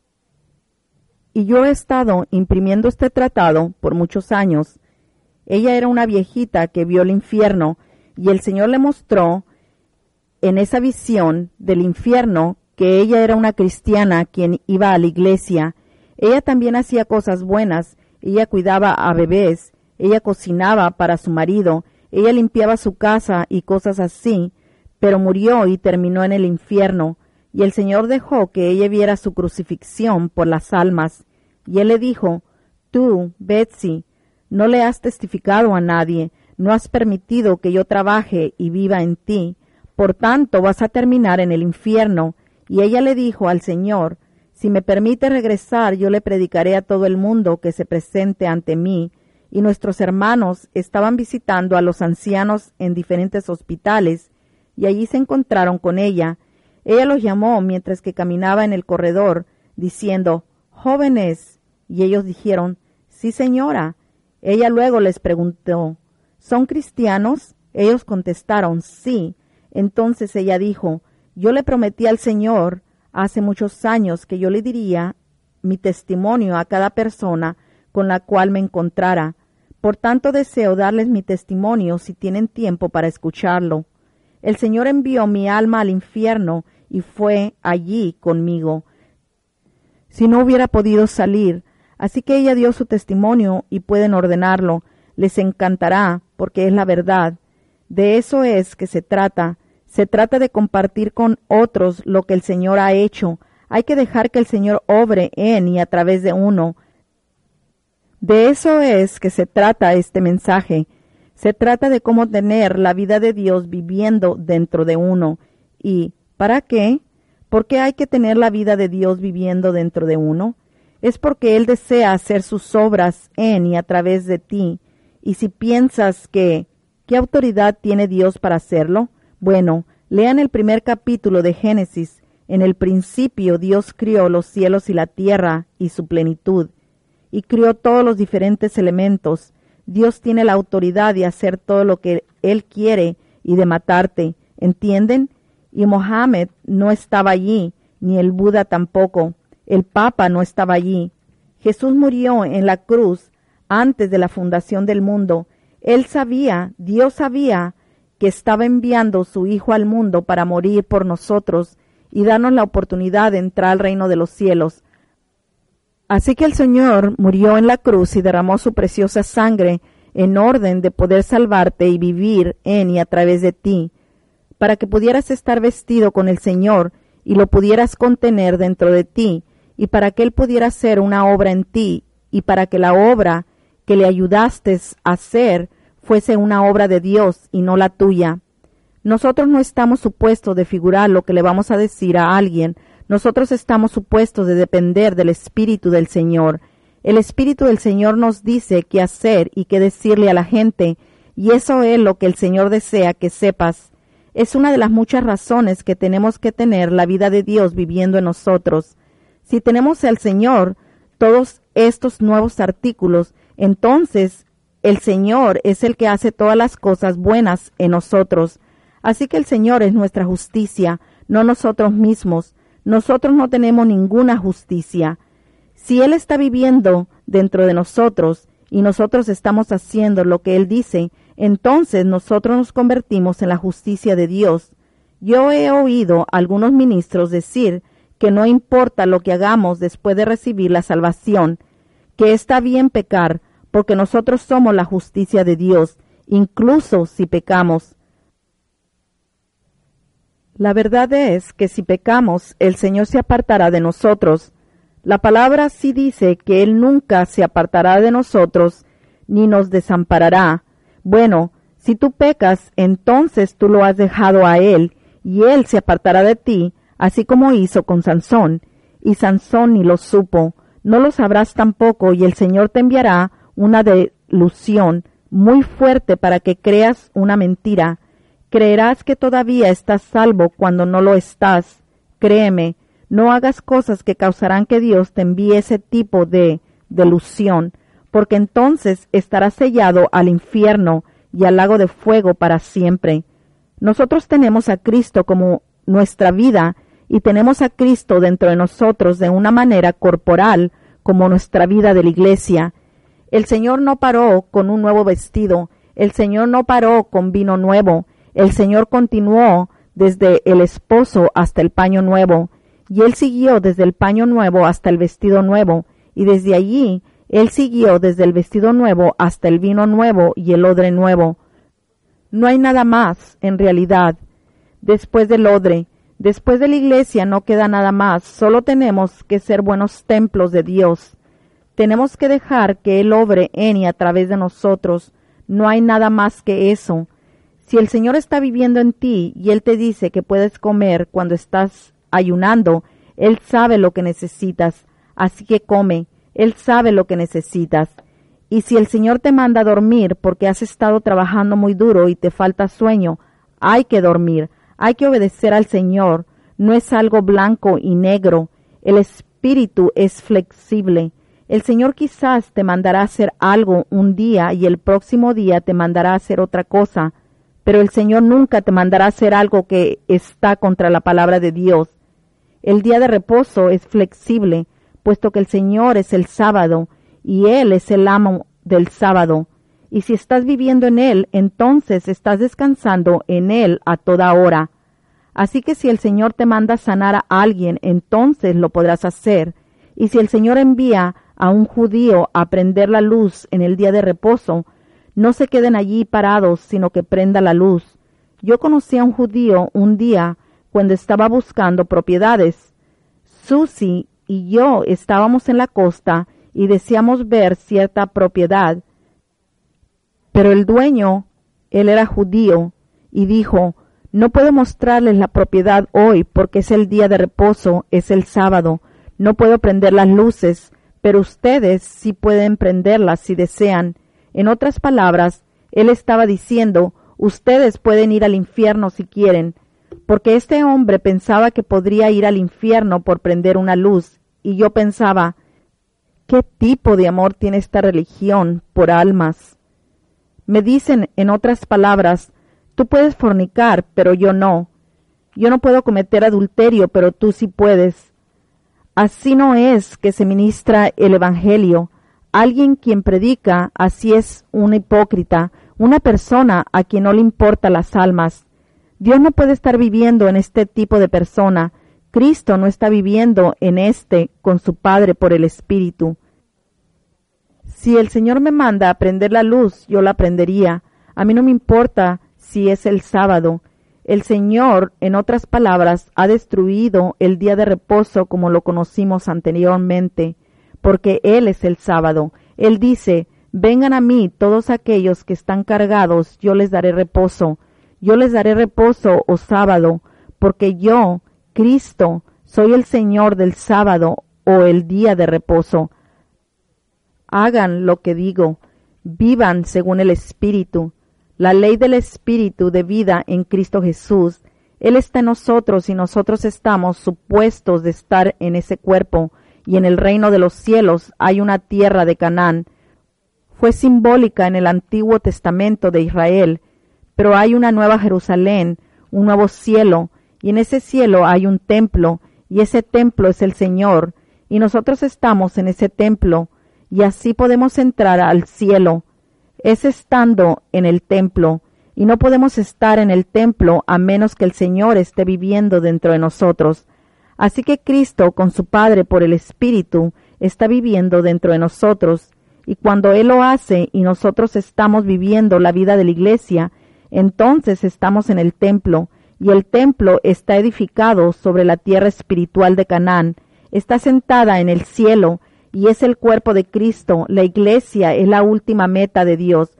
y yo he estado imprimiendo este tratado por muchos años. Ella era una viejita que vio el infierno, y el Señor le mostró en esa visión del infierno que ella era una cristiana quien iba a la iglesia. Ella también hacía cosas buenas. Ella cuidaba a bebés, ella cocinaba para su marido, ella limpiaba su casa y cosas así, pero murió y terminó en el infierno, y el Señor dejó que ella viera su crucifixión por las almas, y Él le dijo: tú, Betsy, no le has testificado a nadie, no has permitido que yo trabaje y viva en ti, por tanto vas a terminar en el infierno. Y ella le dijo al Señor: si me permite regresar, yo le predicaré a todo el mundo que se presente ante mí. Y nuestros hermanos estaban visitando a los ancianos en diferentes hospitales, y allí se encontraron con ella. Ella los llamó mientras que caminaba en el corredor, diciendo: jóvenes. Y ellos dijeron: sí, señora. Ella luego les preguntó: ¿son cristianos? Ellos contestaron: sí. Entonces ella dijo: yo le prometí al Señor hace muchos años que yo le diría mi testimonio a cada persona con la cual me encontrara. Por tanto deseo darles mi testimonio si tienen tiempo para escucharlo. El Señor envió mi alma al infierno y fue allí conmigo, si no hubiera podido salir. Así que ella dio su testimonio y pueden ordenarlo. Les encantará porque es la verdad. De eso es que se trata. Se trata de compartir con otros lo que el Señor ha hecho. Hay que dejar que el Señor obre en y a través de uno. De eso es que se trata este mensaje. Se trata de cómo tener la vida de Dios viviendo dentro de uno. ¿Y para qué? ¿Por qué hay que tener la vida de Dios viviendo dentro de uno? Es porque Él desea hacer sus obras en y a través de ti. Y si piensas ¿qué autoridad tiene Dios para hacerlo? Bueno, lean el primer capítulo de Génesis. En el principio Dios crió los cielos y la tierra y su plenitud, y crió todos los diferentes elementos. Dios tiene la autoridad de hacer todo lo que Él quiere y de matarte, ¿entienden? Y Mohammed no estaba allí, ni el Buda tampoco. El Papa no estaba allí. Jesús murió en la cruz antes de la fundación del mundo. Él sabía, Dios sabía, que estaba enviando su Hijo al mundo para morir por nosotros y darnos la oportunidad de entrar al reino de los cielos. Así que el Señor murió en la cruz y derramó su preciosa sangre en orden de poder salvarte y vivir en y a través de ti, para que pudieras estar vestido con el Señor y lo pudieras contener dentro de ti, y para que Él pudiera hacer una obra en ti, y para que la obra que le ayudaste a hacer fuese una obra de Dios y no la tuya. Nosotros no estamos supuestos de figurar lo que le vamos a decir a alguien. Nosotros estamos supuestos de depender del Espíritu del Señor. El Espíritu del Señor nos dice qué hacer y qué decirle a la gente, y eso es lo que el Señor desea que sepas. Es una de las muchas razones que tenemos que tener la vida de Dios viviendo en nosotros. Si tenemos al Señor todos estos nuevos artículos, entonces el Señor es el que hace todas las cosas buenas en nosotros. Así que el Señor es nuestra justicia, no nosotros mismos. Nosotros no tenemos ninguna justicia. Si Él está viviendo dentro de nosotros y nosotros estamos haciendo lo que Él dice, entonces nosotros nos convertimos en la justicia de Dios. Yo he oído a algunos ministros decir que no importa lo que hagamos después de recibir la salvación, que está bien pecar, porque nosotros somos la justicia de Dios, incluso si pecamos. La verdad es que si pecamos, el Señor se apartará de nosotros. La palabra sí dice que Él nunca se apartará de nosotros, ni nos desamparará. Bueno, si tú pecas, entonces tú lo has dejado a Él, y Él se apartará de ti, así como hizo con Sansón. Y Sansón ni lo supo, no lo sabrás tampoco, y el Señor te enviará una delusión muy fuerte para que creas una mentira. Creerás que todavía estás salvo cuando no lo estás. Créeme, no hagas cosas que causarán que Dios te envíe ese tipo de delusión, porque entonces estarás sellado al infierno y al lago de fuego para siempre. Nosotros tenemos a Cristo como nuestra vida y tenemos a Cristo dentro de nosotros de una manera corporal como nuestra vida de la iglesia. El Señor no paró con un nuevo vestido, el Señor no paró con vino nuevo, el Señor continuó desde el esposo hasta el paño nuevo, y Él siguió desde el paño nuevo hasta el vestido nuevo, y desde allí Él siguió desde el vestido nuevo hasta el vino nuevo y el odre nuevo. No hay nada más, en realidad, después del odre. Después de la iglesia no queda nada más, solo tenemos que ser buenos templos de Dios. Tenemos que dejar que Él obre en y a través de nosotros. No hay nada más que eso. Si el Señor está viviendo en ti y Él te dice que puedes comer cuando estás ayunando, Él sabe lo que necesitas, así que come. Él sabe lo que necesitas. Y si el Señor te manda a dormir porque has estado trabajando muy duro y te falta sueño, hay que dormir, hay que obedecer al Señor. No es algo blanco y negro. El espíritu es flexible. El Señor quizás te mandará a hacer algo un día y el próximo día te mandará a hacer otra cosa, pero el Señor nunca te mandará a hacer algo que está contra la palabra de Dios. El día de reposo es flexible, puesto que el Señor es el sábado y Él es el amo del sábado. Y si estás viviendo en Él, entonces estás descansando en Él a toda hora. Así que si el Señor te manda a sanar a alguien, entonces lo podrás hacer. Y si el Señor envía a un judío a prender la luz en el día de reposo, no se queden allí parados, sino que prenda la luz. Yo conocí a un judío un día cuando estaba buscando propiedades. Susie y yo estábamos en la costa y deseamos ver cierta propiedad. Pero el dueño, él era judío, y dijo, no puedo mostrarles la propiedad hoy porque es el día de reposo, es el sábado. No puedo prender las luces, pero ustedes sí pueden prenderlas si desean. En otras palabras, él estaba diciendo, ustedes pueden ir al infierno si quieren, porque este hombre pensaba que podría ir al infierno por prender una luz, y yo pensaba, ¿qué tipo de amor tiene esta religión por almas? Me dicen, en otras palabras, tú puedes fornicar, pero yo no. Yo no puedo cometer adulterio, pero tú sí puedes. Así no es que se ministra el Evangelio. Alguien quien predica así es un hipócrita, una persona a quien no le importan las almas. Dios no puede estar viviendo en este tipo de persona. Cristo no está viviendo en con su Padre por el Espíritu. Si el Señor me manda a prender la luz, yo la prendería. A mí no me importa si es el sábado. El Señor, en otras palabras, ha destruido el día de reposo como lo conocimos anteriormente, porque Él es el sábado. Él dice, vengan a mí todos aquellos que están cargados, yo les daré reposo. Yo les daré reposo o sábado, porque yo, Cristo, soy el Señor del sábado o el día de reposo. Hagan lo que digo, vivan según el Espíritu. La ley del Espíritu de vida en Cristo Jesús. Él está en nosotros y nosotros estamos supuestos de estar en ese cuerpo, y en el reino de los cielos hay una tierra de Canaán. Fue simbólica en el Antiguo Testamento de Israel, pero hay una nueva Jerusalén, un nuevo cielo, y en ese cielo hay un templo, y ese templo es el Señor, y nosotros estamos en ese templo, y así podemos entrar al cielo. Es estando en el templo, y no podemos estar en el templo a menos que el Señor esté viviendo dentro de nosotros. Así que Cristo, con su Padre por el Espíritu, está viviendo dentro de nosotros, y cuando Él lo hace y nosotros estamos viviendo la vida de la iglesia, entonces estamos en el templo, y el templo está edificado sobre la tierra espiritual de Canaán, está sentada en el cielo, y es el cuerpo de Cristo. La iglesia es la última meta de Dios.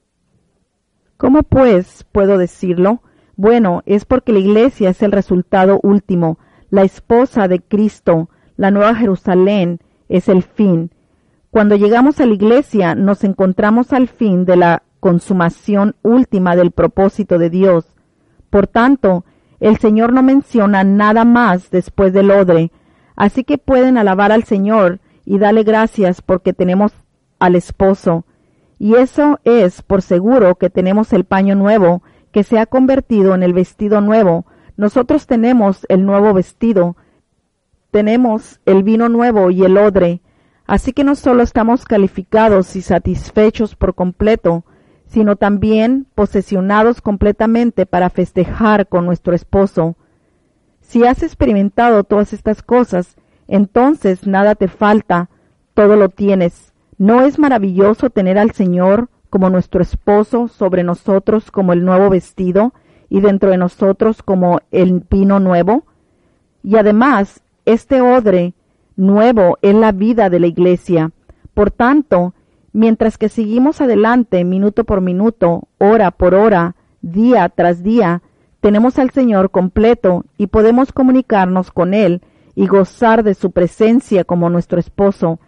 ¿Cómo pues puedo decirlo? Bueno, es porque la iglesia es el resultado último. La esposa de Cristo, la Nueva Jerusalén, es el fin. Cuando llegamos a la iglesia, nos encontramos al fin de la consumación última del propósito de Dios. Por tanto, el Señor no menciona nada más después del odre, así que pueden alabar al Señor y darle gracias porque tenemos al esposo. Y eso es por seguro que tenemos el paño nuevo, que se ha convertido en el vestido nuevo. Nosotros tenemos el nuevo vestido, tenemos el vino nuevo y el odre. Así que no solo estamos calificados y satisfechos por completo, sino también posesionados completamente para festejar con nuestro esposo. Si has experimentado todas estas cosas, entonces nada te falta, todo lo tienes. ¿No es maravilloso tener al Señor como nuestro esposo, sobre nosotros como el nuevo vestido y dentro de nosotros como el vino nuevo? Y además, este odre nuevo es la vida de la iglesia. Por tanto, mientras que seguimos adelante minuto por minuto, hora por hora, día tras día, tenemos al Señor completo y podemos comunicarnos con Él y gozar de su presencia como nuestro esposo.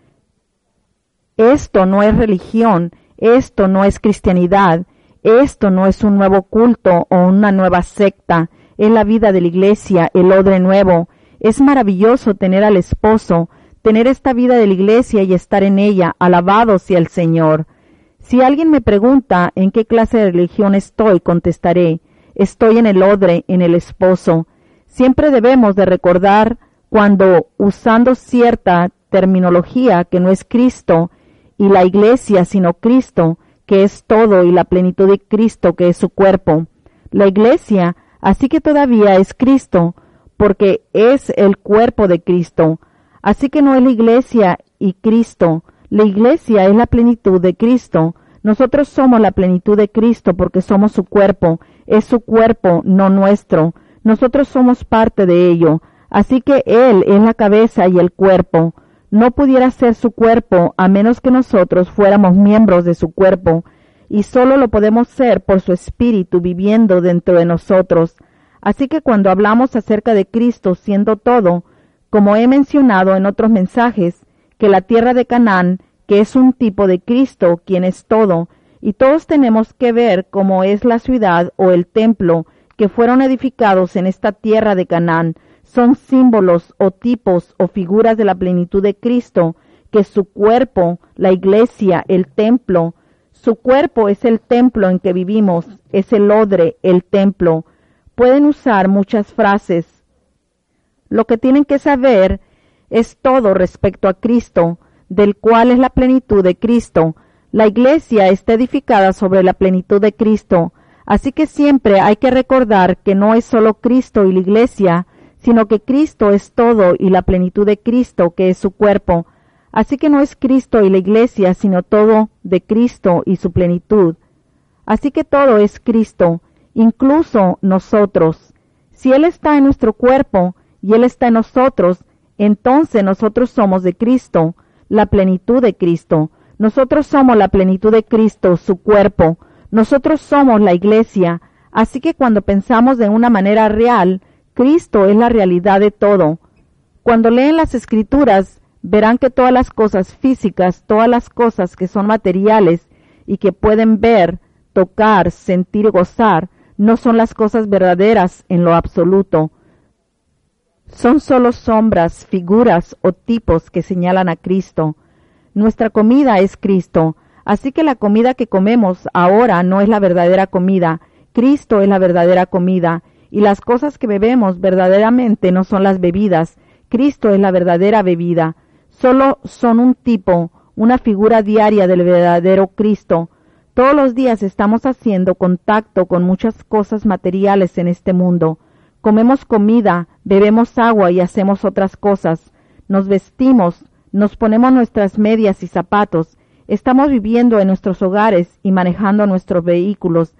Esto no es religión, esto no es cristianidad, esto no es un nuevo culto o una nueva secta, es la vida de la iglesia, el odre nuevo. Es maravilloso tener al esposo, tener esta vida de la iglesia y estar en ella, alabado sea el Señor. Si alguien me pregunta en qué clase de religión estoy, contestaré, estoy en el odre, en el esposo. Siempre debemos de recordar cuando, usando cierta terminología que no es Cristo y la iglesia, sino Cristo, que es todo, y la plenitud de Cristo, que es su cuerpo. La iglesia, así que todavía es Cristo, porque es el cuerpo de Cristo. Así que no es la iglesia y Cristo. La iglesia es la plenitud de Cristo. Nosotros somos la plenitud de Cristo porque somos su cuerpo. Es su cuerpo, no nuestro. Nosotros somos parte de ello. Así que Él es la cabeza y el cuerpo. No pudiera ser su cuerpo a menos que nosotros fuéramos miembros de su cuerpo. Y solo lo podemos ser por su Espíritu viviendo dentro de nosotros. Así que cuando hablamos acerca de Cristo siendo todo, como he mencionado en otros mensajes, que la tierra de Canaán, que es un tipo de Cristo, quien es todo, y todos tenemos que ver cómo es la ciudad o el templo que fueron edificados en esta tierra de Canaán, son símbolos o tipos o figuras de la plenitud de Cristo, que su cuerpo, la iglesia, el templo, su cuerpo es el templo en que vivimos, es el odre, el templo. Pueden usar muchas frases. Lo que tienen que saber es todo respecto a Cristo, del cual es la plenitud de Cristo. La iglesia está edificada sobre la plenitud de Cristo, así que siempre hay que recordar que no es solo Cristo y la iglesia, sino que Cristo es todo y la plenitud de Cristo, que es su cuerpo. Así que no es Cristo y la iglesia, sino todo de Cristo y su plenitud. Así que todo es Cristo, incluso nosotros. Si Él está en nuestro cuerpo y Él está en nosotros, entonces nosotros somos de Cristo, la plenitud de Cristo. Nosotros somos la plenitud de Cristo, su cuerpo. Nosotros somos la iglesia. Así que cuando pensamos de una manera real, Cristo es la realidad de todo. Cuando leen las Escrituras, verán que todas las cosas físicas, todas las cosas que son materiales y que pueden ver, tocar, sentir y gozar, no son las cosas verdaderas en lo absoluto. Son solo sombras, figuras o tipos que señalan a Cristo. Nuestra comida es Cristo, así que la comida que comemos ahora no es la verdadera comida. Cristo es la verdadera comida, y las cosas que bebemos verdaderamente no son las bebidas. Cristo es la verdadera bebida. Solo son un tipo una figura diaria del verdadero Cristo. Todos los días estamos haciendo contacto con muchas cosas materiales en este mundo. Comemos comida, bebemos agua y hacemos otras cosas. Nos vestimos, nos ponemos nuestras medias y zapatos. Estamos viviendo en nuestros hogares y manejando nuestros vehículos.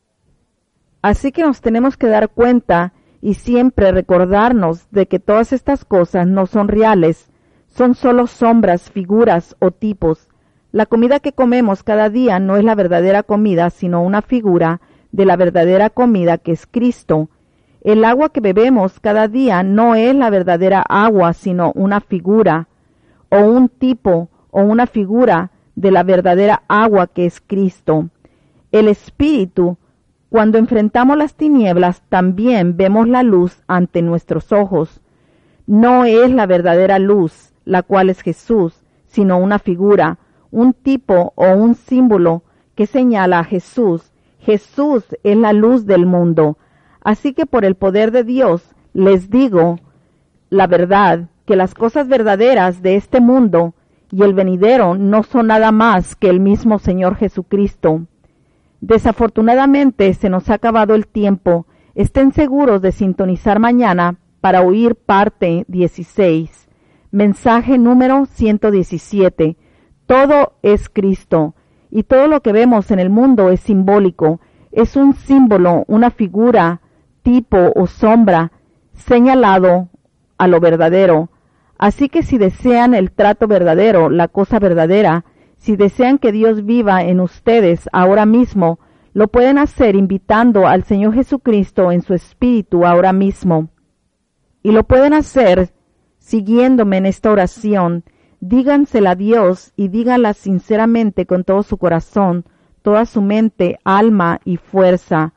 Así que nos tenemos que dar cuenta y siempre recordarnos de que todas estas cosas no son reales, son solo sombras, figuras o tipos. La comida que comemos cada día no es la verdadera comida, sino una figura de la verdadera comida que es Cristo. El agua que bebemos cada día no es la verdadera agua, sino una figura, o un tipo, o una figura de la verdadera agua que es Cristo. El Espíritu, cuando enfrentamos las tinieblas, también vemos la luz ante nuestros ojos. No es la verdadera luz, la cual es Jesús, sino una figura, un tipo o un símbolo que señala a Jesús. Jesús es la luz del mundo. Así que por el poder de Dios les digo la verdad, que las cosas verdaderas de este mundo y el venidero no son nada más que el mismo Señor Jesucristo. Desafortunadamente se nos ha acabado el tiempo. Estén seguros de sintonizar mañana para oír parte 16. Mensaje número 117. Todo es Cristo, y todo lo que vemos en el mundo es simbólico. Es un símbolo, una figura, tipo o sombra, señalado a lo verdadero. Así que si desean el trato verdadero, la cosa verdadera, si desean que Dios viva en ustedes ahora mismo, lo pueden hacer invitando al Señor Jesucristo en su espíritu ahora mismo. Y lo pueden hacer siguiéndome en esta oración. Dígansela a Dios y díganla sinceramente con todo su corazón, toda su mente, alma y fuerza.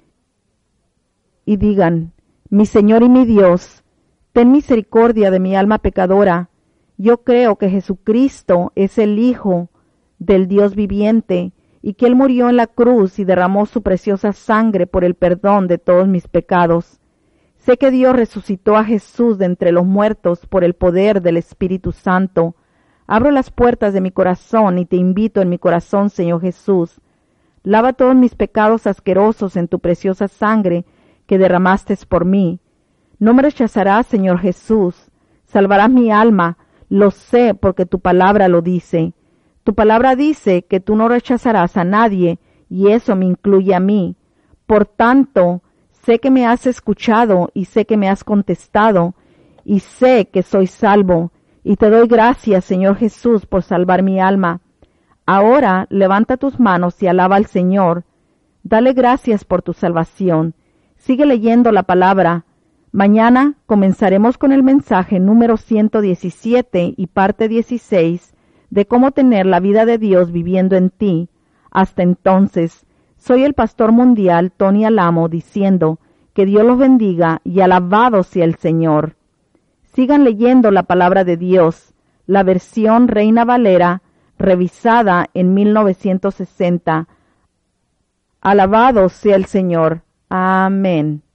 Y digan: mi Señor y mi Dios, ten misericordia de mi alma pecadora. Yo creo que Jesucristo es el Hijo del Dios viviente y que Él murió en la cruz y derramó su preciosa sangre por el perdón de todos mis pecados. Sé que Dios resucitó a Jesús de entre los muertos por el poder del Espíritu Santo. Abro las puertas de mi corazón y te invito en mi corazón, Señor Jesús. Lava todos mis pecados asquerosos en tu preciosa sangre que derramaste por mí. No me rechazarás, Señor Jesús. Salvarás mi alma, lo sé porque tu palabra lo dice. Tu palabra dice que tú no rechazarás a nadie, y eso me incluye a mí. Por tanto, sé que me has escuchado y sé que me has contestado, y sé que soy salvo, y te doy gracias, Señor Jesús, por salvar mi alma. Ahora levanta tus manos y alaba al Señor. Dale gracias por tu salvación. Sigue leyendo la palabra. Mañana comenzaremos con el mensaje número 117 y parte 16 de cómo tener la vida de Dios viviendo en ti. Hasta entonces, soy el pastor mundial Tony Alamo diciendo que Dios los bendiga y alabado sea el Señor. Sigan leyendo la palabra de Dios, la versión Reina Valera, revisada en 1960. Alabado sea el Señor. Amén.